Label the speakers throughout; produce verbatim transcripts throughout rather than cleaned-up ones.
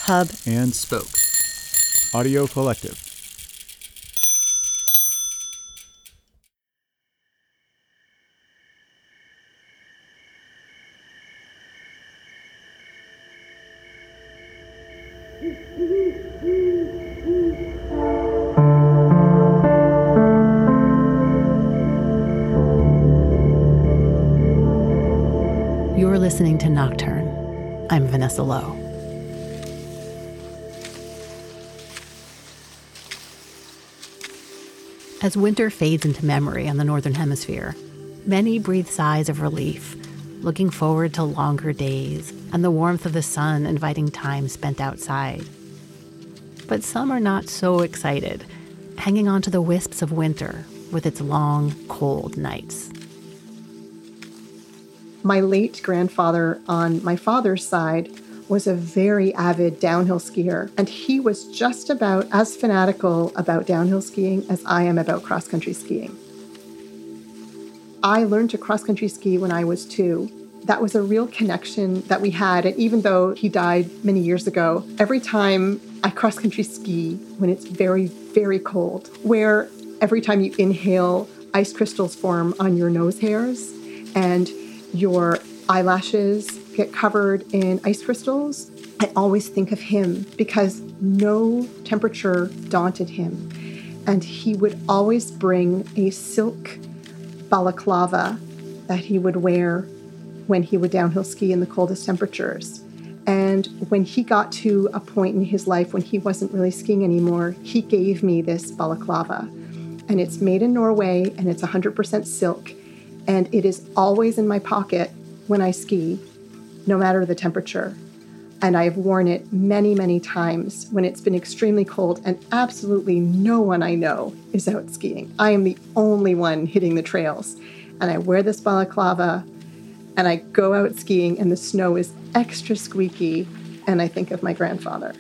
Speaker 1: Hub,
Speaker 2: and Spoke. Audio Collective.
Speaker 1: You're listening to Nocturne. I'm Vanessa Lowe. As winter fades into memory on the Northern Hemisphere, many breathe sighs of relief, looking forward to longer days and the warmth of the sun inviting time spent outside. But some are not so excited, hanging on to the wisps of winter with its long, cold nights.
Speaker 3: My late grandfather on my father's side was a very avid downhill skier, and he was just about as fanatical about downhill skiing as I am about cross-country skiing. I learned to cross-country ski when I was two. That was a real connection that we had, and even though he died many years ago, every time I cross-country ski when it's very, very cold, where every time you inhale, ice crystals form on your nose hairs, and your eyelashes get covered in ice crystals, I always think of him because no temperature daunted him. And he would always bring a silk balaclava that he would wear when he would downhill ski in the coldest temperatures. And when he got to a point in his life when he wasn't really skiing anymore, he gave me this balaclava. And it's made in Norway, and it's one hundred percent silk. And it is always in my pocket when I ski, no matter the temperature. And I have worn it many, many times when it's been extremely cold and absolutely no one I know is out skiing. I am the only one hitting the trails. And I wear this balaclava and I go out skiing and the snow is extra squeaky and I think of my grandfather.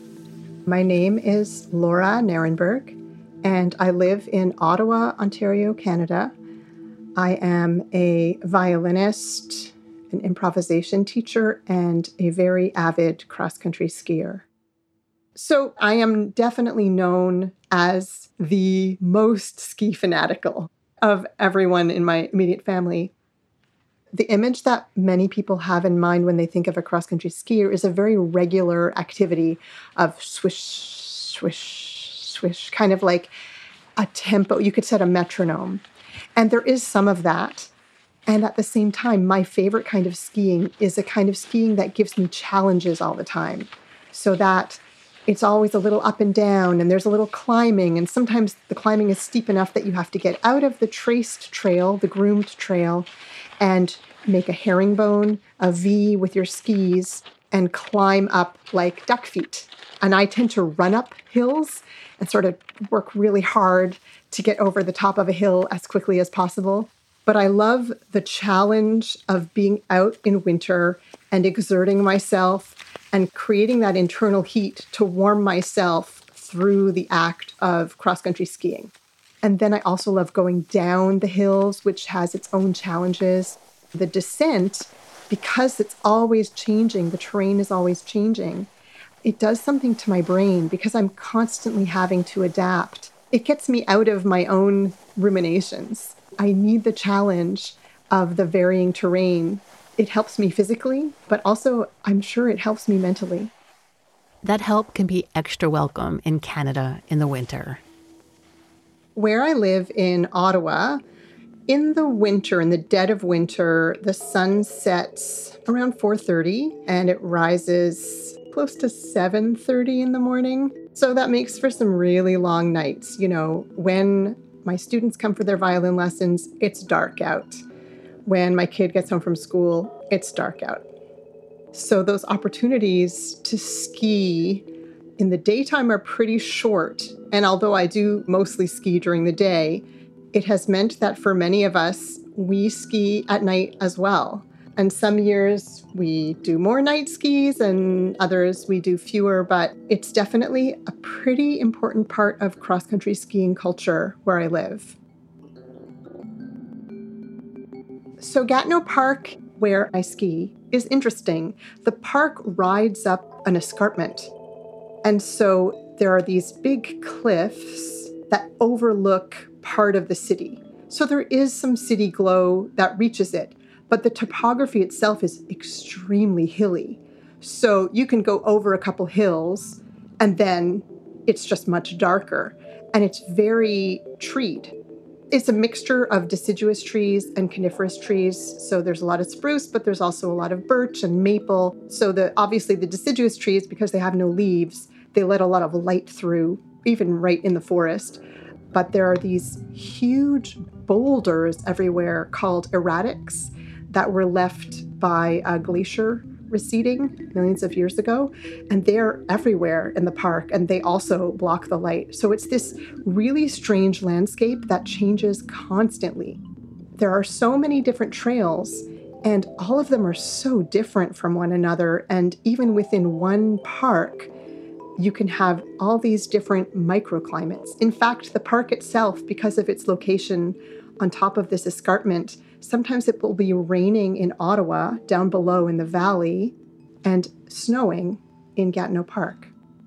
Speaker 3: My name is Laura Narenberg and I live in Ottawa, Ontario, Canada. I am a violinist, an improvisation teacher, and a very avid cross-country skier. So I am definitely known as the most ski fanatical of everyone in my immediate family. The image that many people have in mind when they think of a cross-country skier is a very regular activity of swish, swish, swish, kind of like a tempo. You could set a metronome. And there is some of that. And at the same time, my favorite kind of skiing is a kind of skiing that gives me challenges all the time. So that it's always a little up and down, and there's a little climbing. And sometimes the climbing is steep enough that you have to get out of the traced trail, the groomed trail, and make a herringbone, a V with your skis, and climb up like duck feet. And I tend to run up hills and sort of work really hard to get over the top of a hill as quickly as possible. But I love the challenge of being out in winter and exerting myself and creating that internal heat to warm myself through the act of cross-country skiing. And then I also love going down the hills, which has its own challenges. The descent, because it's always changing, the terrain is always changing, it does something to my brain because I'm constantly having to adapt. It gets me out of my own ruminations. I need the challenge of the varying terrain. It helps me physically, but also I'm sure it helps me mentally.
Speaker 1: That help can be extra welcome in Canada in the winter.
Speaker 3: Where I live in Ottawa, in the winter, in the dead of winter, the sun sets around four thirty and it rises close to seven thirty in the morning. So that makes for some really long nights. You know, when my students come for their violin lessons, it's dark out. When my kid gets home from school, it's dark out. So those opportunities to ski in the daytime are pretty short. And although I do mostly ski during the day, it has meant that for many of us, we ski at night as well. And some years we do more night skis and others we do fewer, but it's definitely a pretty important part of cross-country skiing culture where I live. So Gatineau Park, where I ski, is interesting. The park rides up an escarpment. And so there are these big cliffs that overlook part of the city. So there is some city glow that reaches it, but the topography itself is extremely hilly. So you can go over a couple hills and then it's just much darker, and it's very treed. It's a mixture of deciduous trees and coniferous trees. So there's a lot of spruce, but there's also a lot of birch and maple. So the obviously the deciduous trees, because they have no leaves, they let a lot of light through, even right in the forest. But there are these huge boulders everywhere called erratics that were left by a glacier receding millions of years ago, and they're everywhere in the park, and they also block the light. So it's this really strange landscape that changes constantly. There are so many different trails, and all of them are so different from one another, and even within one park, you can have all these different microclimates. In fact, the park itself, because of its location on top of this escarpment, sometimes it will be raining in Ottawa, down below in the valley, and snowing in Gatineau Park.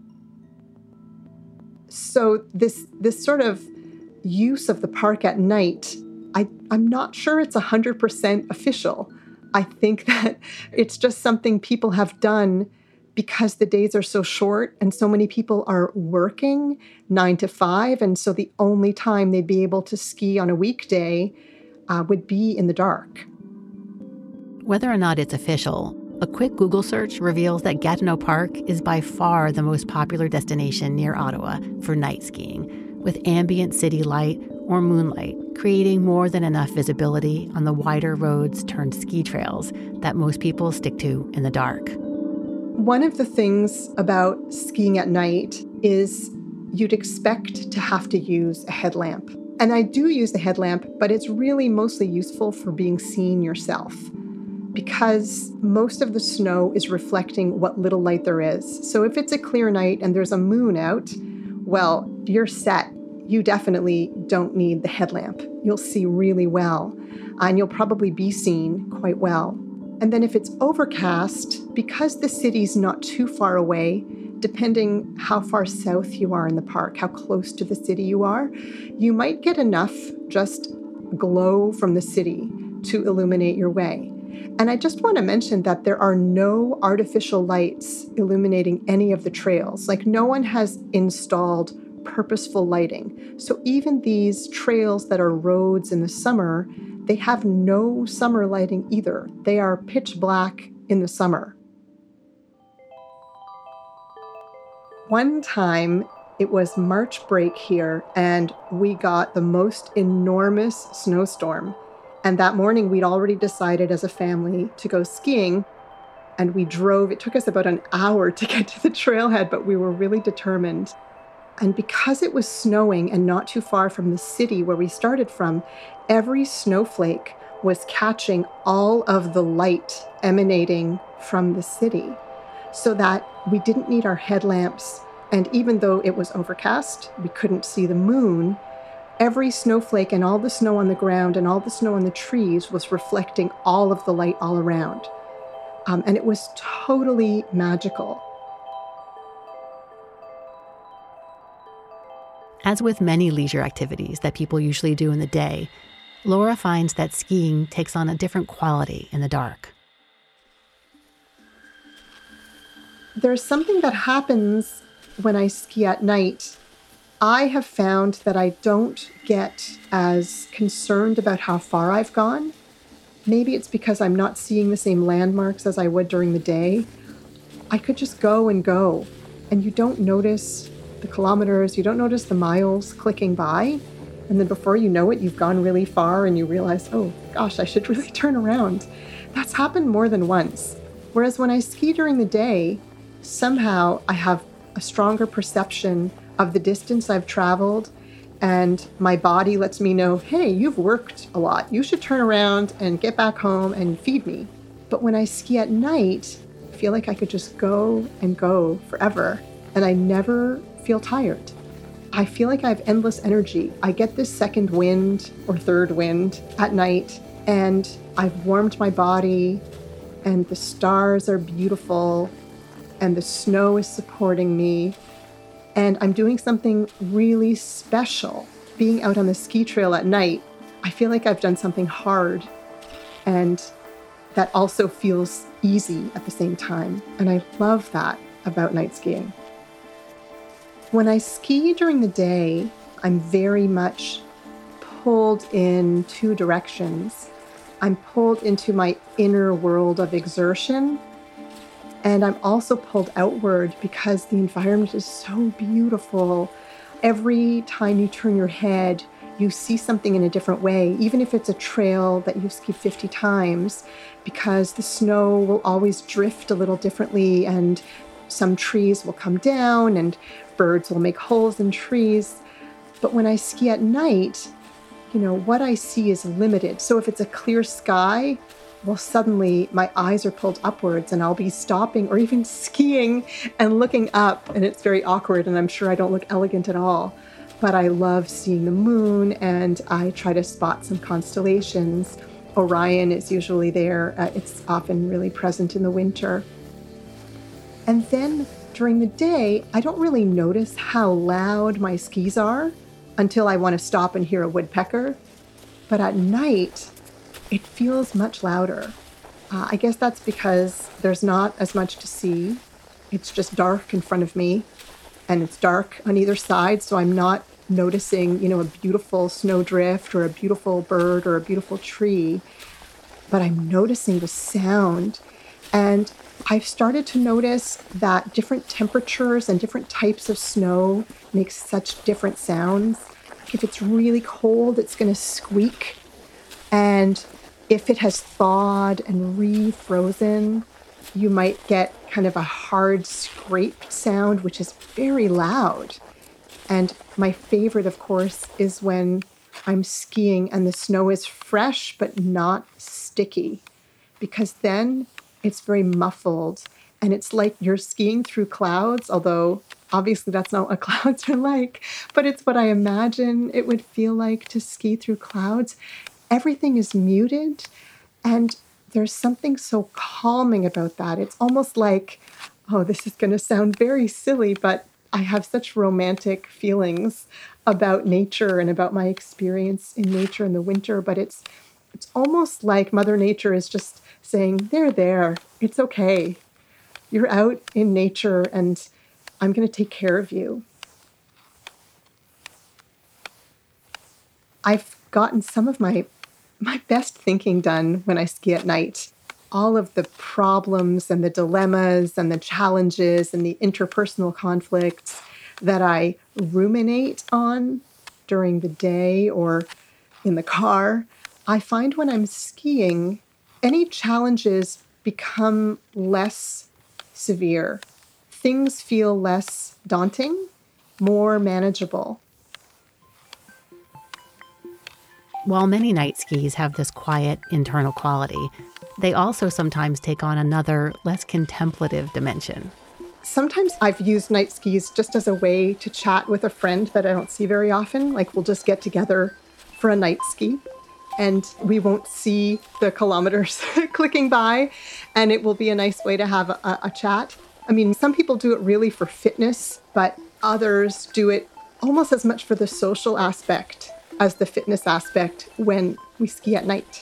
Speaker 3: So this this sort of use of the park at night, I, I'm not sure it's one hundred percent official. I think that it's just something people have done because the days are so short and so many people are working nine to five, and so the only time they'd be able to ski on a weekday Uh, would be in the dark.
Speaker 1: Whether or not it's official, a quick Google search reveals that Gatineau Park is by far the most popular destination near Ottawa for night skiing, with ambient city light or moonlight creating more than enough visibility on the wider roads turned ski trails that most people stick to in the dark.
Speaker 3: One of the things about skiing at night is you'd expect to have to use a headlamp. And I do use the headlamp, but it's really mostly useful for being seen yourself, because most of the snow is reflecting what little light there is. So if it's a clear night and there's a moon out, well, you're set. You definitely don't need the headlamp. You'll see really well, and you'll probably be seen quite well. And then if it's overcast, because the city's not too far away, depending how far south you are in the park, how close to the city you are, you might get enough just glow from the city to illuminate your way. And I just want to mention that there are no artificial lights illuminating any of the trails. Like, no one has installed purposeful lighting. So even these trails that are roads in the summer, they have no summer lighting either. They are pitch black in the summer. One time, it was March break here, and we got the most enormous snowstorm. And that morning, we'd already decided as a family to go skiing, and we drove. It took us about an hour to get to the trailhead, but we were really determined. And because it was snowing and not too far from the city where we started from, every snowflake was catching all of the light emanating from the city, so that we didn't need our headlamps. And even though it was overcast, we couldn't see the moon, every snowflake and all the snow on the ground and all the snow on the trees was reflecting all of the light all around. Um, and it was totally magical.
Speaker 1: As with many leisure activities that people usually do in the day, Laura finds that skiing takes on a different quality in the dark.
Speaker 3: There's something that happens when I ski at night. I have found that I don't get as concerned about how far I've gone. Maybe it's because I'm not seeing the same landmarks as I would during the day. I could just go and go, and you don't notice the kilometers, you don't notice the miles clicking by. And then before you know it, you've gone really far and you realize, oh gosh, I should really turn around. That's happened more than once. Whereas when I ski during the day, somehow I have a stronger perception of the distance I've traveled, and my body lets me know, hey, you've worked a lot. You should turn around and get back home and feed me. But when I ski at night, I feel like I could just go and go forever, and I never feel tired. I feel like I have endless energy. I get this second wind or third wind at night, and I've warmed my body, and the stars are beautiful, and the snow is supporting me, and I'm doing something really special. Being out on the ski trail at night, I feel like I've done something hard, and that also feels easy at the same time. And I love that about night skiing. When I ski during the day, I'm very much pulled in two directions. I'm pulled into my inner world of exertion, and I'm also pulled outward because the environment is so beautiful. Every time you turn your head, you see something in a different way, even if it's a trail that you've skied fifty times, because the snow will always drift a little differently, and some trees will come down and birds will make holes in trees. But when I ski at night, you know, what I see is limited. So if it's a clear sky, well, suddenly my eyes are pulled upwards and I'll be stopping or even skiing and looking up, and it's very awkward, and I'm sure I don't look elegant at all. But I love seeing the moon, and I try to spot some constellations. Orion is usually there. Uh, it's often really present in the winter. And then during the day, I don't really notice how loud my skis are until I want to stop and hear a woodpecker. But at night, it feels much louder. Uh, I guess that's because there's not as much to see. It's just dark in front of me, and it's dark on either side, so I'm not noticing, you know, a beautiful snowdrift or a beautiful bird or a beautiful tree, but I'm noticing the sound. And I've started to notice that different temperatures and different types of snow make such different sounds. If it's really cold, it's going to squeak. And if it has thawed and re-frozen, you might get kind of a hard scraped sound, which is very loud. And my favorite, of course, is when I'm skiing and the snow is fresh but not sticky, because then it's very muffled and it's like you're skiing through clouds, although obviously that's not what clouds are like, but it's what I imagine it would feel like to ski through clouds. Everything is muted, and there's something so calming about that. It's almost like, oh, this is going to sound very silly, but I have such romantic feelings about nature and about my experience in nature in the winter, but it's it's almost like Mother Nature is just saying, there, there, it's okay. You're out in nature and I'm going to take care of you. I've gotten some of my my best thinking done when I ski at night. All of the problems and the dilemmas and the challenges and the interpersonal conflicts that I ruminate on during the day or in the car, I find when I'm skiing, any challenges become less severe. Things feel less daunting, more manageable.
Speaker 1: While many night skis have this quiet internal quality, they also sometimes take on another, less contemplative dimension.
Speaker 3: Sometimes I've used night skis just as a way to chat with a friend that I don't see very often. Like, we'll just get together for a night ski and we won't see the kilometers clicking by, and it will be a nice way to have a, a chat. I mean, some people do it really for fitness, but others do it almost as much for the social aspect as the fitness aspect when we ski at night.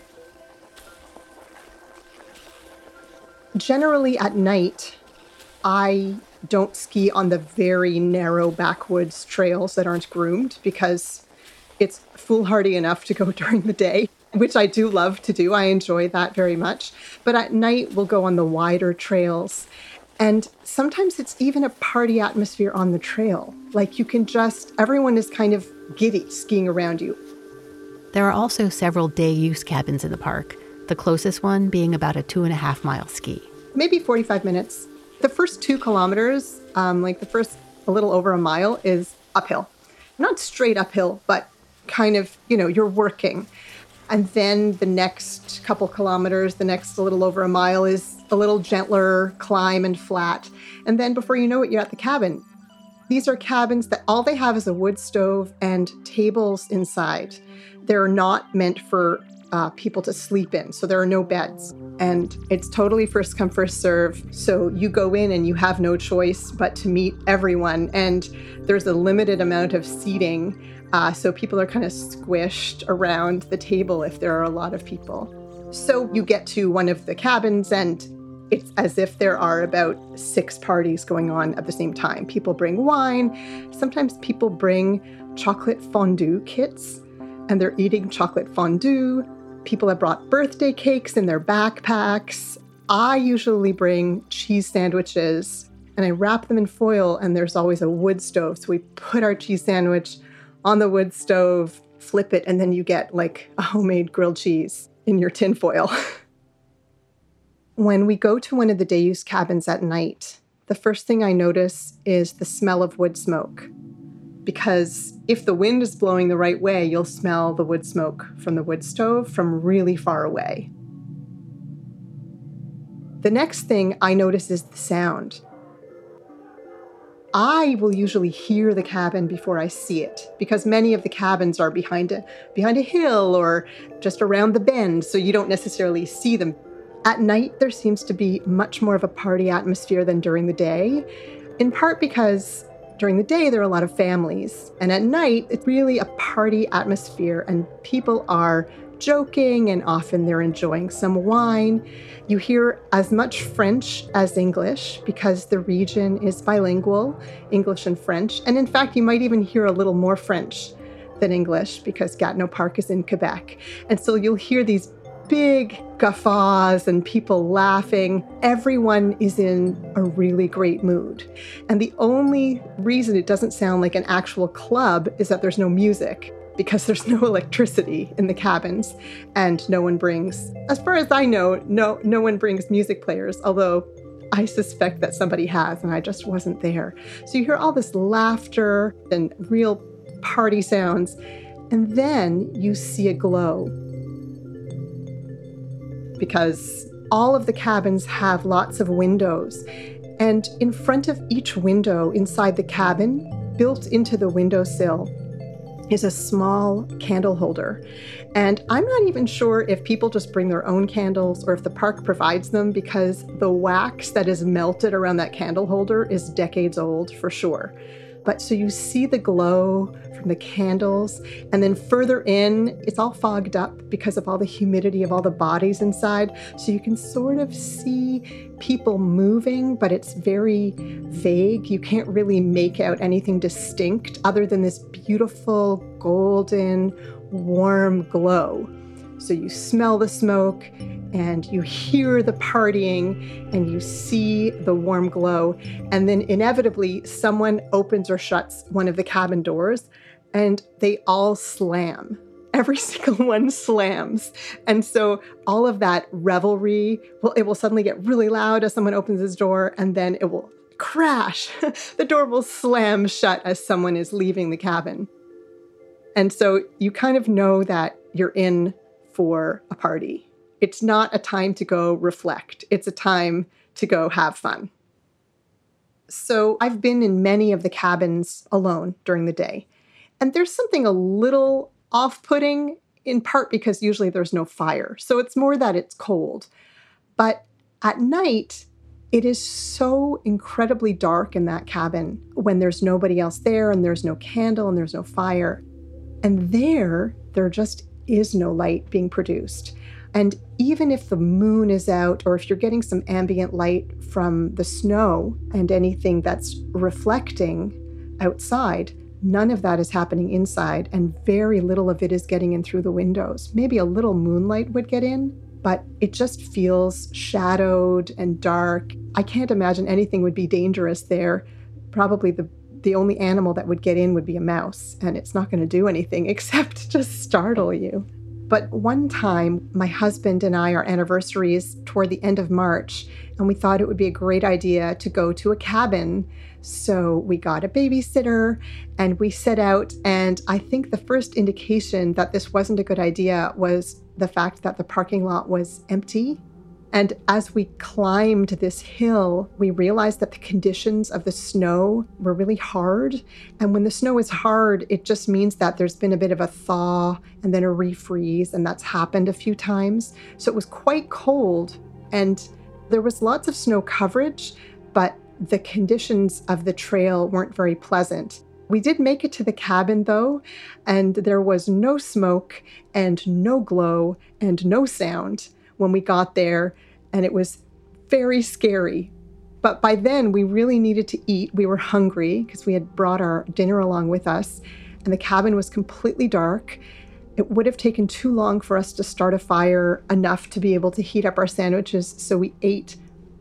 Speaker 3: Generally at night, I don't ski on the very narrow backwoods trails that aren't groomed because it's foolhardy enough to go during the day, which I do love to do. I enjoy that very much. But at night, we'll go on the wider trails. And sometimes it's even a party atmosphere on the trail. Like, you can just, everyone is kind of giddy skiing around you.
Speaker 1: There are also several day-use cabins in the park, the closest one being about a two and a half mile ski.
Speaker 3: Maybe forty-five minutes. The first two kilometers, um, like the first a little over a mile, is uphill. Not straight uphill, but kind of, you know, you're working. And then the next couple kilometers, the next a little over a mile, is a little gentler climb and flat. And then before you know it, you're at the cabin. These are cabins that all they have is a wood stove and tables inside. They're not meant for uh, people to sleep in. So there are no beds. And it's totally first come, first serve. So you go in and you have no choice but to meet everyone. And there's a limited amount of seating. Uh, so people are kind of squished around the table if there are a lot of people. So you get to one of the cabins and it's as if there are about six parties going on at the same time. People bring wine. Sometimes people bring chocolate fondue kits and they're eating chocolate fondue. People have brought birthday cakes in their backpacks. I usually bring cheese sandwiches and I wrap them in foil and there's always a wood stove. So we put our cheese sandwich on the wood stove, flip it, and then you get like a homemade grilled cheese in your tin foil. When we go to one of the day-use cabins at night, the first thing I notice is the smell of wood smoke. Because if the wind is blowing the right way, you'll smell the wood smoke from the wood stove from really far away. The next thing I notice is the sound. I will usually hear the cabin before I see it, because many of the cabins are behind a, behind a hill or just around the bend, so you don't necessarily see them. At night, there seems to be much more of a party atmosphere than during the day, in part because during the day, there are a lot of families. And at night, it's really a party atmosphere and people are joking and often they're enjoying some wine. You hear as much French as English because the region is bilingual, English and French. And in fact, you might even hear a little more French than English because Gatineau Park is in Quebec. And so you'll hear these big guffaws and people laughing. Everyone is in a really great mood. And the only reason it doesn't sound like an actual club is that there's no music, because there's no electricity in the cabins and no one brings, as far as I know, no, no one brings music players, although I suspect that somebody has and I just wasn't there. So you hear all this laughter and real party sounds, and then you see a glow. Because all of the cabins have lots of windows. And in front of each window inside the cabin, built into the windowsill, is a small candle holder. And I'm not even sure if people just bring their own candles or if the park provides them, because the wax that is melted around that candle holder is decades old for sure. But so you see the glow from the candles, and then further in, it's all fogged up because of all the humidity of all the bodies inside. So you can sort of see people moving, but it's very vague. You can't really make out anything distinct other than this beautiful golden, warm glow. So you smell the smoke and you hear the partying and you see the warm glow. And then inevitably someone opens or shuts one of the cabin doors and they all slam. Every single one slams. And so all of that revelry, well, it will suddenly get really loud as someone opens his door, and then it will crash. The door will slam shut as someone is leaving the cabin. And so you kind of know that you're in for a party. It's not a time to go reflect. It's a time to go have fun. So I've been in many of the cabins alone during the day. And there's something a little off-putting, in part because usually there's no fire. So it's more that it's cold. But at night, it is so incredibly dark in that cabin when there's nobody else there and there's no candle and there's no fire. And there, there just is no light being produced. And even if the moon is out, or if you're getting some ambient light from the snow and anything that's reflecting outside, none of that is happening inside, and very little of it is getting in through the windows. Maybe a little moonlight would get in, but it just feels shadowed and dark. I can't imagine anything would be dangerous there. Probably the The only animal that would get in would be a mouse, and it's not going to do anything except just startle you. But one time, my husband and I, our anniversary is toward the end of March, and we thought it would be a great idea to go to a cabin. So we got a babysitter and we set out, and I think the first indication that this wasn't a good idea was the fact that the parking lot was empty And as we climbed this hill, we realized that the conditions of the snow were really hard. And when the snow is hard, it just means that there's been a bit of a thaw and then a refreeze, and that's happened a few times. So it was quite cold, and there was lots of snow coverage, but the conditions of the trail weren't very pleasant. We did make it to the cabin, though, and there was no smoke and no glow and no sound when we got there, and it was very scary. But by then, we really needed to eat. We were hungry because we had brought our dinner along with us, and the cabin was completely dark. It would have taken too long for us to start a fire enough to be able to heat up our sandwiches, so we ate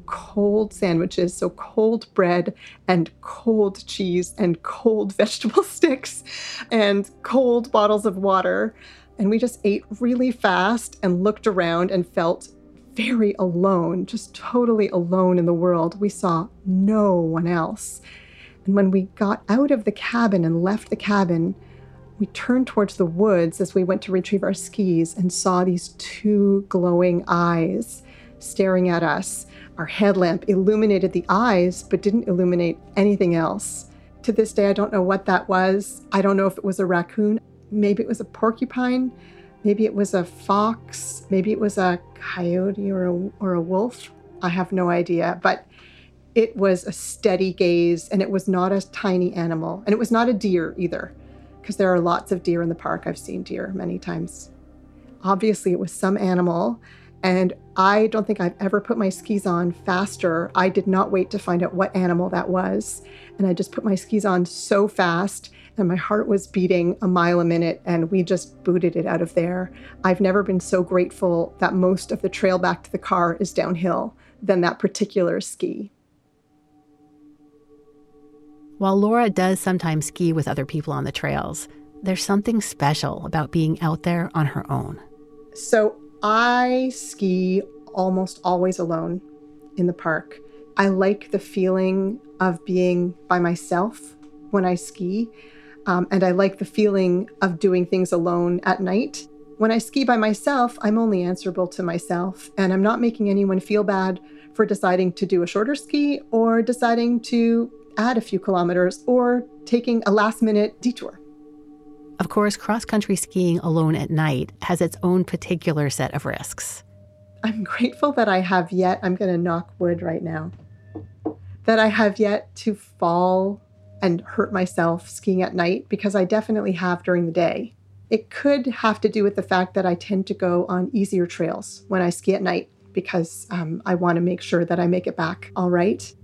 Speaker 3: cold sandwiches, so cold bread and cold cheese and cold vegetable sticks and cold bottles of water. And we just ate really fast and looked around and felt very alone, just totally alone in the world. We saw no one else. And when we got out of the cabin and left the cabin, we turned towards the woods as we went to retrieve our skis and saw these two glowing eyes staring at us. Our headlamp illuminated the eyes, but didn't illuminate anything else. To this day, I don't know what that was. I don't know if it was a raccoon. Maybe it was a porcupine. Maybe it was a fox. Maybe it was a coyote or a, or a wolf. I have no idea. But it was a steady gaze, and it was not a tiny animal. And it was not a deer either, because there are lots of deer in the park. I've seen deer many times. Obviously, it was some animal. And I don't think I've ever put my skis on faster. I did not wait to find out what animal that was. And I just put my skis on so fast, and my heart was beating a mile a minute, and we just booted it out of there. I've never been so grateful that most of the trail back to the car is downhill than that particular ski.
Speaker 1: While Laura does sometimes ski with other people on the trails, there's something special about being out there on her own.
Speaker 3: So I ski almost always alone in the park. I like the feeling of being by myself when I ski, um, and I like the feeling of doing things alone at night. When I ski by myself, I'm only answerable to myself, and I'm not making anyone feel bad for deciding to do a shorter ski or deciding to add a few kilometers or taking a last-minute detour.
Speaker 1: Of course, cross-country skiing alone at night has its own particular set of risks.
Speaker 3: I'm grateful that I have yet, I'm going to knock wood right now, that I have yet to fall and hurt myself skiing at night, because I definitely have during the day. It could have to do with the fact that I tend to go on easier trails when I ski at night, because um, I want to make sure that I make it back all right.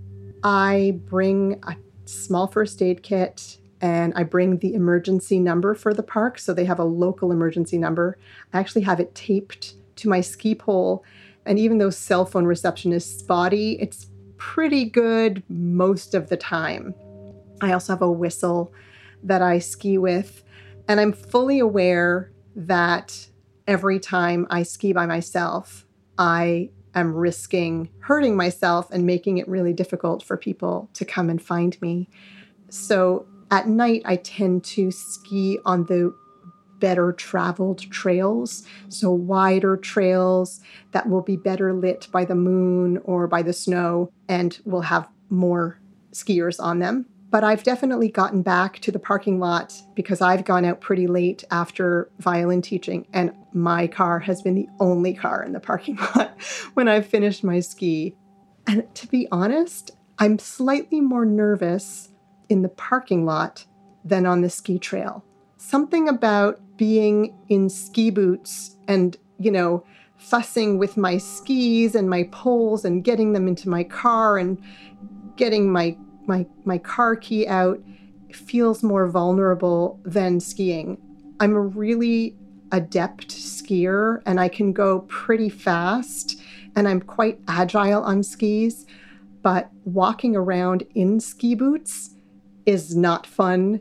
Speaker 3: I bring a small first aid kit, and I bring the emergency number for the park. So they have a local emergency number. I actually have it taped to my ski pole. And even though cell phone reception is spotty, it's pretty good most of the time. I also have a whistle that I ski with. And I'm fully aware that every time I ski by myself, I am risking hurting myself and making it really difficult for people to come and find me. So at night, I tend to ski on the better traveled trails, so wider trails that will be better lit by the moon or by the snow and will have more skiers on them. But I've definitely gotten back to the parking lot because I've gone out pretty late after violin teaching, and my car has been the only car in the parking lot when I've finished my ski. And to be honest, I'm slightly more nervous in the parking lot than on the ski trail. Something about being in ski boots and, you know, fussing with my skis and my poles and getting them into my car and getting my my my car key out feels more vulnerable than skiing. I'm a really adept skier, and I can go pretty fast, and I'm quite agile on skis, but walking around in ski boots is not fun.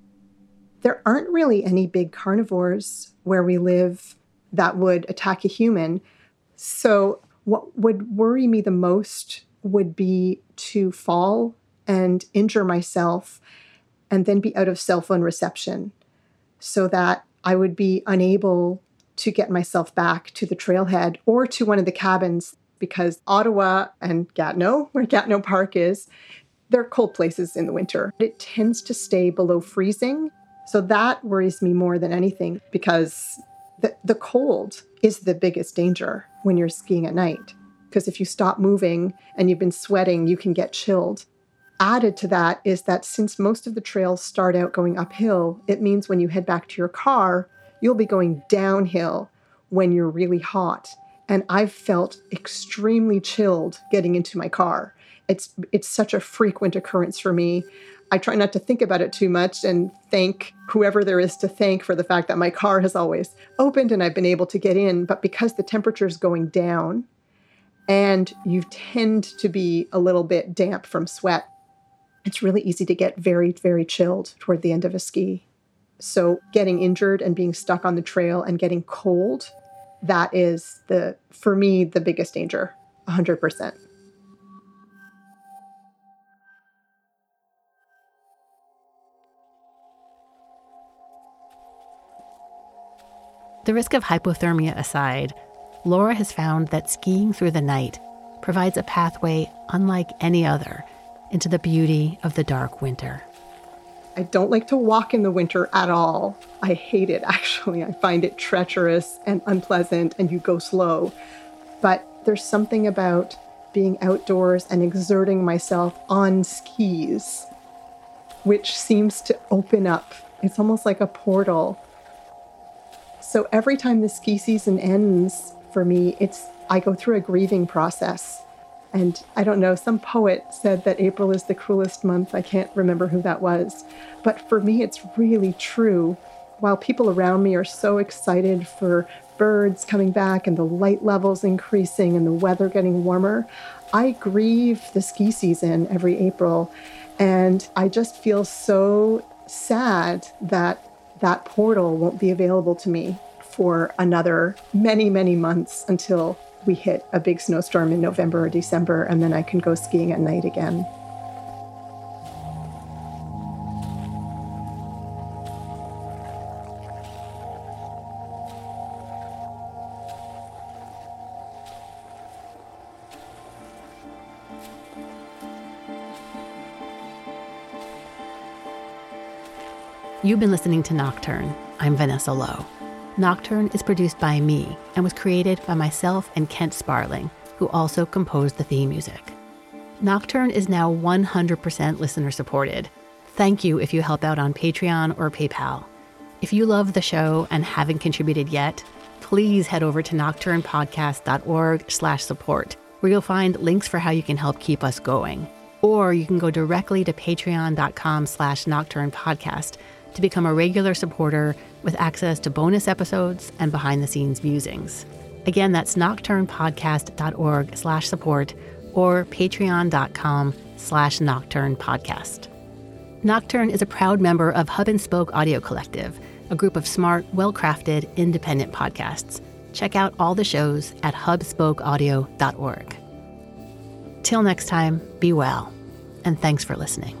Speaker 3: There aren't really any big carnivores where we live that would attack a human. So what would worry me the most would be to fall and injure myself and then be out of cell phone reception, so that I would be unable to get myself back to the trailhead or to one of the cabins because Ottawa and Gatineau, where Gatineau Park is, they're cold places in the winter. It tends to stay below freezing. So that worries me more than anything, because the, the cold is the biggest danger when you're skiing at night. Because if you stop moving and you've been sweating, you can get chilled. Added to that is that since most of the trails start out going uphill, it means when you head back to your car, you'll be going downhill when you're really hot. And I've felt extremely chilled getting into my car. It's it's such a frequent occurrence for me. I try not to think about it too much and thank whoever there is to thank for the fact that my car has always opened and I've been able to get in. But because the temperature is going down and you tend to be a little bit damp from sweat, it's really easy to get very, very chilled toward the end of a ski. So getting injured and being stuck on the trail and getting cold, that is, the for me, the biggest danger, one hundred percent.
Speaker 1: The risk of hypothermia aside, Laura has found that skiing through the night provides a pathway unlike any other into the beauty of the dark winter.
Speaker 3: I don't like to walk in the winter at all. I hate it, actually. I find it treacherous and unpleasant, and you go slow. But there's something about being outdoors and exerting myself on skis, which seems to open up. It's almost like a portal. So every time the ski season ends for me, it's I go through a grieving process. And I don't know, some poet said that April is the cruelest month. I can't remember who that was. But for me, it's really true. While people around me are so excited for birds coming back and the light levels increasing and the weather getting warmer, I grieve the ski season every April. And I just feel so sad that that portal won't be available to me for another many, many months until we hit a big snowstorm in November or December, and then I can go skiing at night again.
Speaker 1: You've been listening to Nocturne. I'm Vanessa Lowe. Nocturne is produced by me and was created by myself and Kent Sparling, who also composed the theme music. Nocturne is now one hundred percent listener supported. Thank you if you help out on Patreon or PayPal. If you love the show and haven't contributed yet, please head over to nocturnepodcast.org slash support, where you'll find links for how you can help keep us going. Or you can go directly to patreon.com slash nocturnepodcast to become a regular supporter with access to bonus episodes and behind-the-scenes musings. Again, that's nocturnepodcast.org slash support or patreon.com slash nocturnepodcast. Nocturne is a proud member of Hub and Spoke Audio Collective, a group of smart, well-crafted, independent podcasts. Check out all the shows at hub spoke audio dot org. Till next time, be well, and thanks for listening.